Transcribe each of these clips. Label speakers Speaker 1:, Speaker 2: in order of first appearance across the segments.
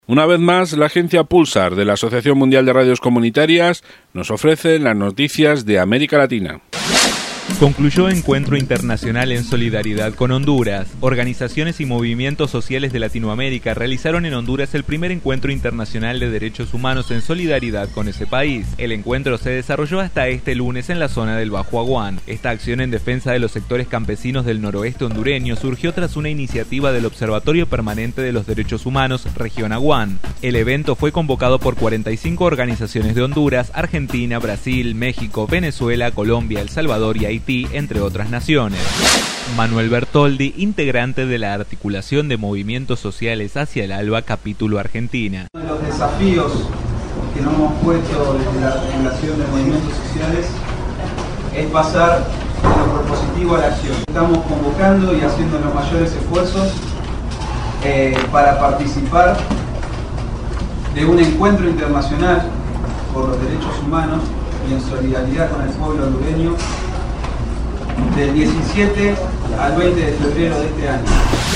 Speaker 1: Una vez más, la agencia Pulsar de la Asociación Mundial de Radios Comunitarias nos ofrece las noticias de América Latina.
Speaker 2: Concluyó Encuentro Internacional en Solidaridad con Honduras. Organizaciones y movimientos sociales de Latinoamérica realizaron en Honduras el primer encuentro internacional de derechos humanos en solidaridad con ese país. El encuentro se desarrolló hasta este lunes en la zona del Bajo Aguán. Esta acción en defensa de los sectores campesinos del noroeste hondureño surgió tras una iniciativa del Observatorio Permanente de los Derechos Humanos, Región Aguán. El evento fue convocado por 45 organizaciones de Honduras, Argentina, Brasil, México, Venezuela, Colombia, El Salvador y Haití, entre otras naciones. Manuel Bertoldi, integrante de la Articulación de Movimientos Sociales hacia el ALBA, capítulo Argentina.
Speaker 3: Uno de los desafíos que nos hemos puesto desde la Articulación de Movimientos Sociales es pasar de lo propositivo a la acción. Estamos convocando y haciendo los mayores esfuerzos para participar de un encuentro internacional por los derechos humanos y en solidaridad con el pueblo hondureño del 17 al 20 de febrero de este año.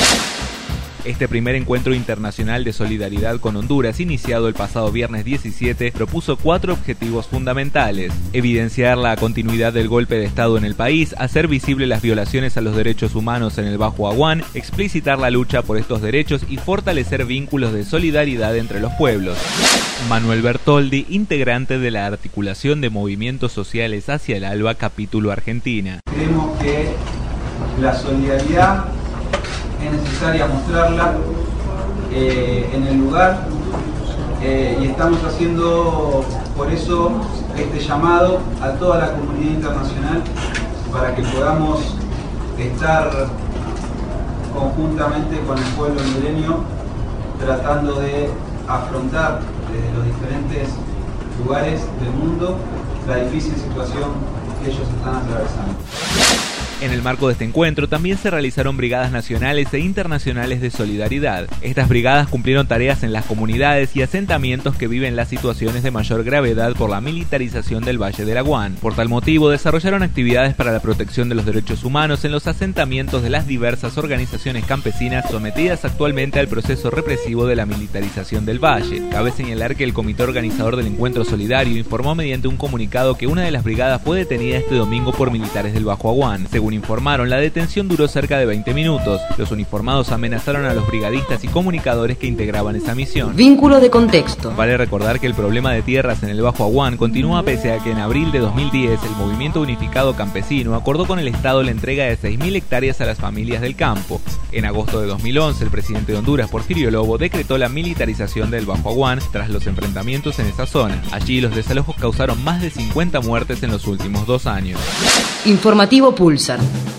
Speaker 2: Este primer encuentro internacional de solidaridad con Honduras, iniciado el pasado viernes 17, propuso 4 objetivos fundamentales: evidenciar la continuidad del golpe de Estado en el país, hacer visible las violaciones a los derechos humanos en el Bajo Aguán, explicitar la lucha por estos derechos y fortalecer vínculos de solidaridad entre los pueblos. Manuel Bertoldi, integrante de la Articulación de Movimientos Sociales hacia el ALBA, capítulo Argentina.
Speaker 3: Creemos que la solidaridad es necesaria mostrarla en el lugar y estamos haciendo por eso este llamado a toda la comunidad internacional para que podamos estar conjuntamente con el pueblo hondureño tratando de afrontar desde los diferentes lugares del mundo la difícil situación que ellos están atravesando.
Speaker 2: En el marco de este encuentro también se realizaron brigadas nacionales e internacionales de solidaridad. Estas brigadas cumplieron tareas en las comunidades y asentamientos que viven las situaciones de mayor gravedad por la militarización del Valle del Aguán. Por tal motivo, desarrollaron actividades para la protección de los derechos humanos en los asentamientos de las diversas organizaciones campesinas sometidas actualmente al proceso represivo de la militarización del Valle. Cabe señalar que el comité organizador del encuentro solidario informó mediante un comunicado que una de las brigadas fue detenida este domingo por militares del Bajo Aguán. Según informaron, la detención duró cerca de 20 minutos. Los uniformados amenazaron a los brigadistas y comunicadores que integraban esa misión.
Speaker 4: Vínculo de contexto.
Speaker 2: Vale recordar que el problema de tierras en el Bajo Aguán continúa pese a que en abril de 2010 el Movimiento Unificado Campesino acordó con el Estado la entrega de 6.000 hectáreas a las familias del campo. En agosto de 2011, el presidente de Honduras, Porfirio Lobo, decretó la militarización del Bajo Aguán tras los enfrentamientos en esa zona. Allí los desalojos causaron más de 50 muertes en los últimos 2 años.
Speaker 4: Informativo Pulsar.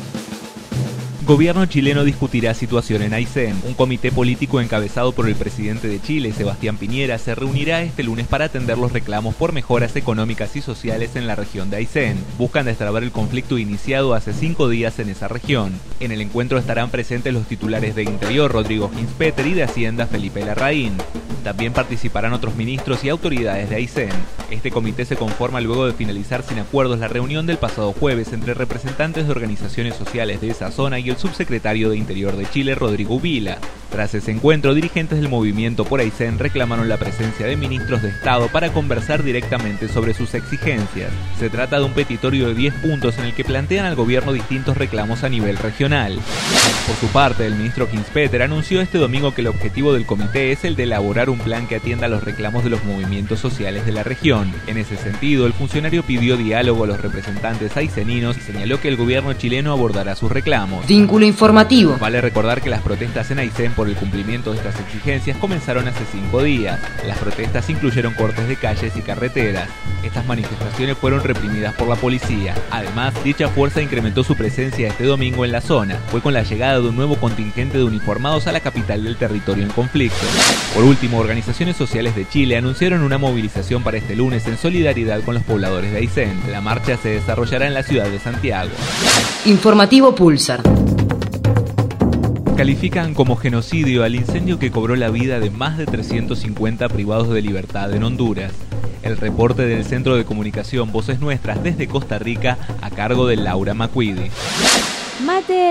Speaker 2: Gobierno chileno discutirá situación en Aysén. Un comité político encabezado por el presidente de Chile, Sebastián Piñera, se reunirá este lunes para atender los reclamos por mejoras económicas y sociales en la región de Aysén. Buscan destrabar el conflicto iniciado hace 5 días en esa región. En el encuentro estarán presentes los titulares de Interior, Rodrigo Ginspeter, y de Hacienda, Felipe Larraín. También participarán otros ministros y autoridades de Aysén. Este comité se conforma luego de finalizar sin acuerdos la reunión del pasado jueves entre representantes de organizaciones sociales de esa zona y el subsecretario de Interior de Chile, Rodrigo Vila. Tras ese encuentro, dirigentes del movimiento por Aysén reclamaron la presencia de ministros de Estado para conversar directamente sobre sus exigencias. Se trata de un petitorio de 10 puntos en el que plantean al gobierno distintos reclamos a nivel regional. Por su parte, el ministro Ginspeter anunció este domingo que el objetivo del comité es el de elaborar un plan que atienda a los reclamos de los movimientos sociales de la región. En ese sentido, el funcionario pidió diálogo a los representantes ayseninos y señaló que el gobierno chileno abordará sus reclamos.
Speaker 4: Vínculo informativo.
Speaker 2: Vale recordar que las protestas en Aysén por el cumplimiento de estas exigencias comenzaron hace 5 días. Las protestas incluyeron cortes de calles y carreteras. Estas manifestaciones fueron reprimidas por la policía. Además, dicha fuerza incrementó su presencia este domingo en la zona. Fue con la llegada de un nuevo contingente de uniformados a la capital del territorio en conflicto. Por último, organizaciones sociales de Chile anunciaron una movilización para este lunes en solidaridad con los pobladores de Aysén. La marcha se desarrollará en la ciudad de Santiago.
Speaker 4: Informativo Pulsar.
Speaker 2: Califican como genocidio al incendio que cobró la vida de más de 350 privados de libertad en Honduras. El reporte del Centro de Comunicación Voces Nuestras desde Costa Rica a cargo de Laura Macuidi.
Speaker 5: Más de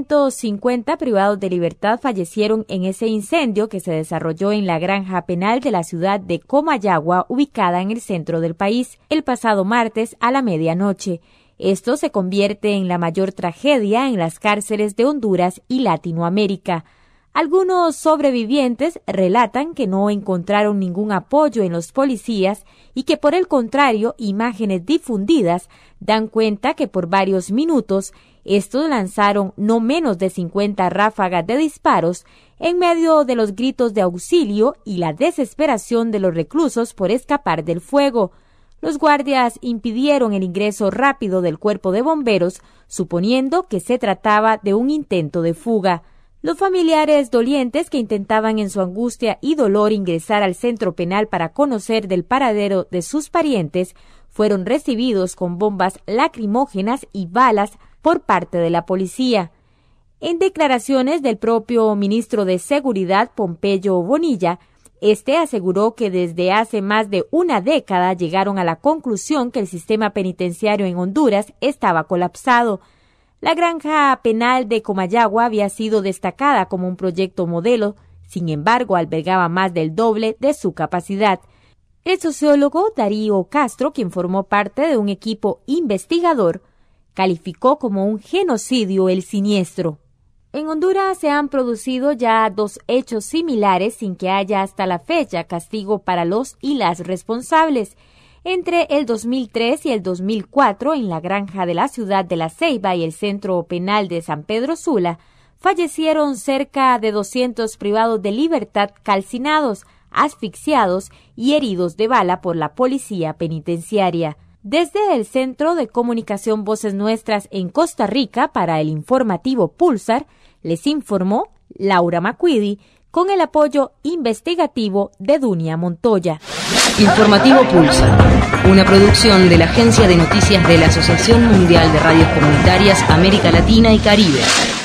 Speaker 5: 350 privados de libertad fallecieron en ese incendio que se desarrolló en la granja penal de la ciudad de Comayagua, ubicada en el centro del país, el pasado martes a la medianoche. Esto se convierte en la mayor tragedia en las cárceles de Honduras y Latinoamérica. Algunos sobrevivientes relatan que no encontraron ningún apoyo en los policías y que, por el contrario, imágenes difundidas dan cuenta que por varios minutos estos lanzaron no menos de 50 ráfagas de disparos en medio de los gritos de auxilio y la desesperación de los reclusos por escapar del fuego. Los guardias impidieron el ingreso rápido del cuerpo de bomberos, suponiendo que se trataba de un intento de fuga. Los familiares dolientes que intentaban en su angustia y dolor ingresar al centro penal para conocer del paradero de sus parientes fueron recibidos con bombas lacrimógenas y balas por parte de la policía. En declaraciones del propio ministro de Seguridad, Pompeyo Bonilla, este aseguró que desde hace más de una década llegaron a la conclusión que el sistema penitenciario en Honduras estaba colapsado. La granja penal de Comayagua había sido destacada como un proyecto modelo, sin embargo albergaba más del doble de su capacidad. El sociólogo Darío Castro, quien formó parte de un equipo investigador, calificó como un genocidio el siniestro. En Honduras se han producido ya 2 hechos similares sin que haya hasta la fecha castigo para los y las responsables. Entre el 2003 y el 2004, en la granja de la ciudad de La Ceiba y el centro penal de San Pedro Sula, fallecieron cerca de 200 privados de libertad calcinados, asfixiados y heridos de bala por la policía penitenciaria. Desde el Centro de Comunicación Voces Nuestras en Costa Rica, para el informativo Pulsar, les informó Laura Macquidi, con el apoyo investigativo de Dunia Montoya.
Speaker 4: Informativo Pulsar, una producción de la Agencia de Noticias de la Asociación Mundial de Radios Comunitarias América Latina y Caribe.